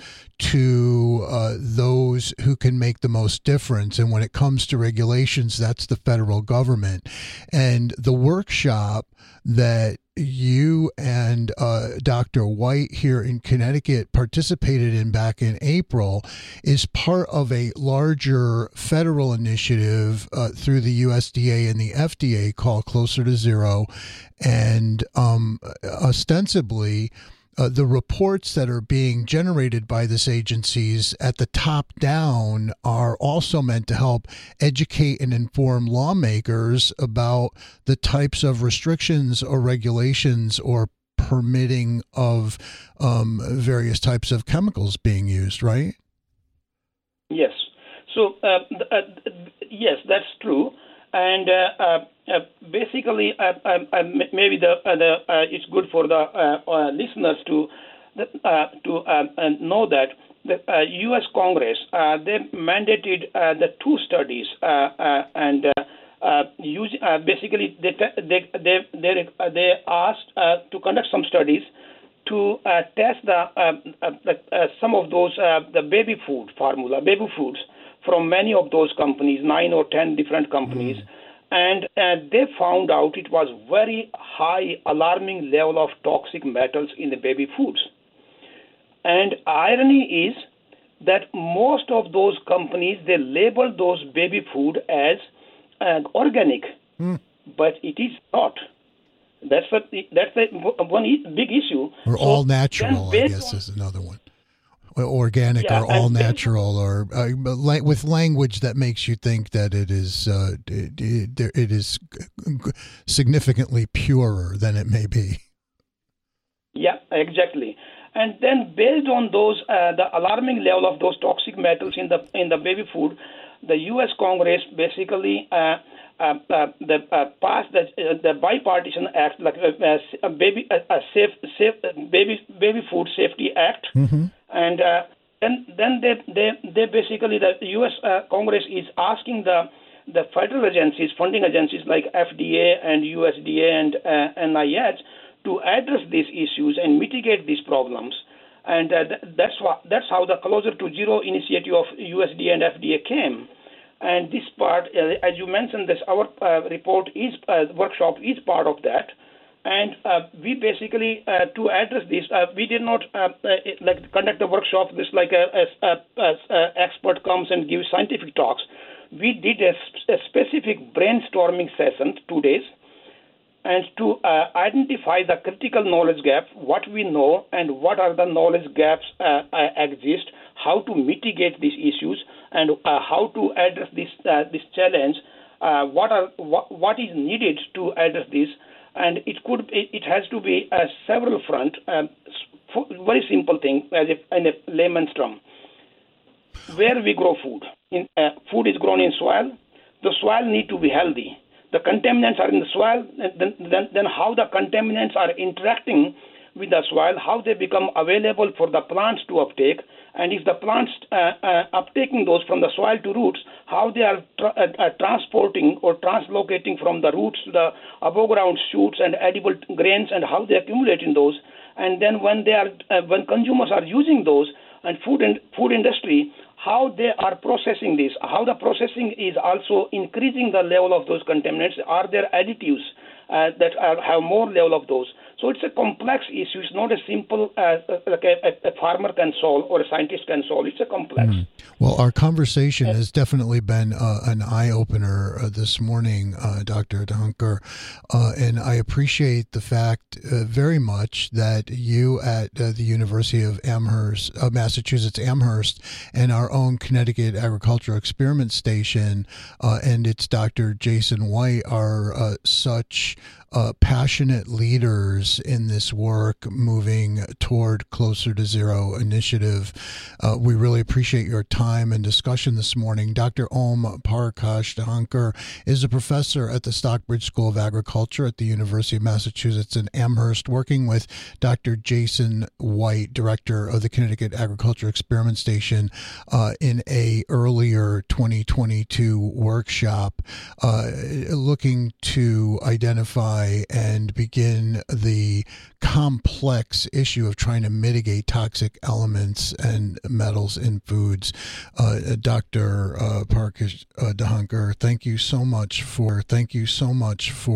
Speaker 1: to uh, those who can make the most difference. And when it comes to regulations, that's the federal government. And the workshop that you and uh, Doctor White here in Connecticut participated in back in April is part of a larger federal initiative uh, through the U S D A and the F D A called Closer to Zero. And um, ostensibly, Uh, the reports that are being generated by this agencies at the top down are also meant to help educate and inform lawmakers about the types of restrictions or regulations or permitting of um, various types of chemicals being used, right?
Speaker 4: Yes. So, uh, uh, yes, that's true. And uh, uh, uh, basically, uh, uh, uh, maybe the uh, the uh, it's good for the uh, uh, listeners to uh, to uh, uh, know that the uh, U S Congress uh, they mandated uh, the two studies uh, uh, and uh, uh, use, uh, basically they they they they, uh, they asked uh, to conduct some studies to uh, test the uh, uh, uh, some of those uh, the baby food formula baby foods from many of those companies, nine or ten different companies, mm. and uh, they found out it was very high, alarming level of toxic metals in the baby foods. And irony is that most of those companies, they label those baby food as uh, organic, mm. but it is not. That's a, that's a, one big issue.
Speaker 1: Or
Speaker 4: so
Speaker 1: all natural, I guess,
Speaker 4: on,
Speaker 1: is another one. Organic
Speaker 4: yeah,
Speaker 1: or all natural, or uh, with language that makes you think that it is uh, it, it, it is significantly purer than it may be.
Speaker 4: Yeah, exactly. And then, based on those, uh, the alarming level of those toxic metals in the in the baby food, the U S Congress basically uh, uh, uh, the uh, passed the uh, the bipartisan act, like a, a baby a, a safe safe baby baby food safety act. Mm-hmm. And uh, then, then they, they, they basically, the U S Uh, Congress is asking the the federal agencies, funding agencies like F D A and U S D A and uh, N I H to address these issues and mitigate these problems. And uh, th- that's what that's how the Closer to Zero initiative of U S D A and F D A came. And this part, uh, as you mentioned, this our uh, report is uh, workshop is part of that. And uh, we basically, uh, to address this, uh, we did not uh, uh, like conduct a workshop. This like a, a, a, a expert comes and gives scientific talks. We did a, a specific brainstorming session, two days, and to uh, identify the critical knowledge gap, what we know, and what are the knowledge gaps uh, uh, exist, how to mitigate these issues, and uh, how to address this uh, this challenge. Uh, what are what, what is needed to address this? And it could it has to be a several front. Um, very simple thing, as if in a layman's term. Where we grow food, in, uh, food is grown in soil. The soil need to be healthy. The contaminants are in the soil. And then, then, then how the contaminants are interacting with the soil, how they become available for the plants to uptake, and if the plants uh, uh, uptaking those from the soil to roots, how they are tra- uh, uh, transporting or translocating from the roots to the above ground shoots and edible grains, and how they accumulate in those, and then when they are uh, when consumers are using those, and food and food industry, how they are processing this, how the processing is also increasing the level of those contaminants. Are there additives uh, that are, have more level of those? So it's a complex issue. It's not a simple uh, like a, a farmer can solve or a scientist can solve. It's a complex. Mm.
Speaker 1: Well, our conversation has definitely been uh, an eye-opener uh, this morning, uh, Doctor Dahankar, uh, and I appreciate the fact uh, very much that you at uh, the University of Amherst, uh, Massachusetts Amherst, and our own Connecticut Agricultural Experiment Station uh, and its Doctor Jason White are uh, such Uh, passionate leaders in this work moving toward Closer to Zero initiative. Uh, we really appreciate your time and discussion this morning. Doctor Om Prakash Dahankar is a professor at the Stockbridge School of Agriculture at the University of Massachusetts in Amherst, working with Doctor Jason White, director of the Connecticut Agriculture Experiment Station, uh, in a earlier twenty twenty-two workshop uh, looking to identify and begin the complex issue of trying to mitigate toxic elements and metals in foods. Uh, Doctor Uh, Prakash uh, Dahankar, thank you so much for, thank you so much for.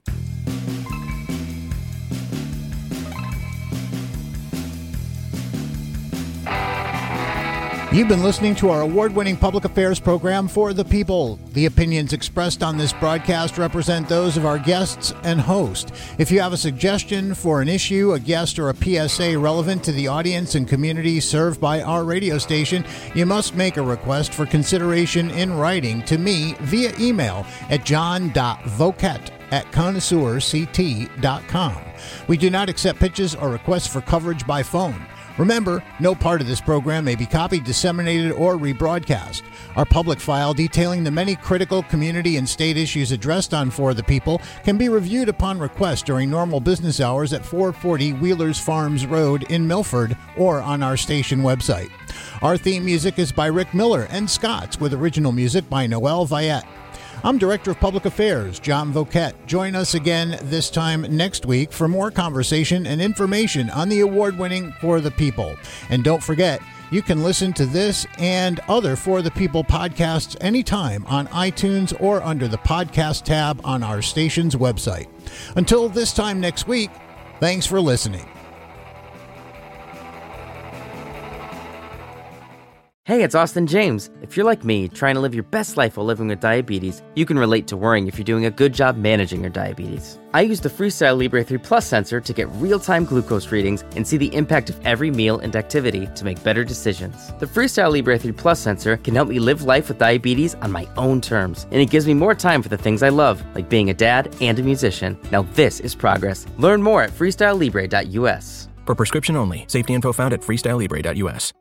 Speaker 1: You've been listening to our award-winning public affairs program, For the People. The opinions expressed on this broadcast represent those of our guests and host. If you have a suggestion for an issue, a guest, or a P S A relevant to the audience and community served by our radio station, you must make a request for consideration in writing to me via email at john dot voket at connoisseur c t dot com. We do not accept pitches or requests for coverage by phone. Remember, no part of this program may be copied, disseminated, or rebroadcast. Our public file detailing the many critical community and state issues addressed on For the People can be reviewed upon request during normal business hours at four forty Wheelers Farms Road in Milford or on our station website. Our theme music is by Rick Miller and Scott's, with original music by Noel Viette. I'm Director of Public Affairs, John Voket. Join us again this time next week for more conversation and information on the award-winning For the People. And don't forget, you can listen to this and other For the People podcasts anytime on iTunes or under the podcast tab on our station's website. Until this time next week, thanks for listening.
Speaker 5: Hey, it's Austin James. If you're like me, trying to live your best life while living with diabetes, you can relate to worrying if you're doing a good job managing your diabetes. I use the Freestyle Libre three Plus sensor to get real-time glucose readings and see the impact of every meal and activity to make better decisions. The Freestyle Libre three Plus sensor can help me live life with diabetes on my own terms, and it gives me more time for the things I love, like being a dad and a musician. Now this is progress. Learn more at freestyle libre dot u s.
Speaker 6: For prescription only. Safety info found at freestyle libre dot u s.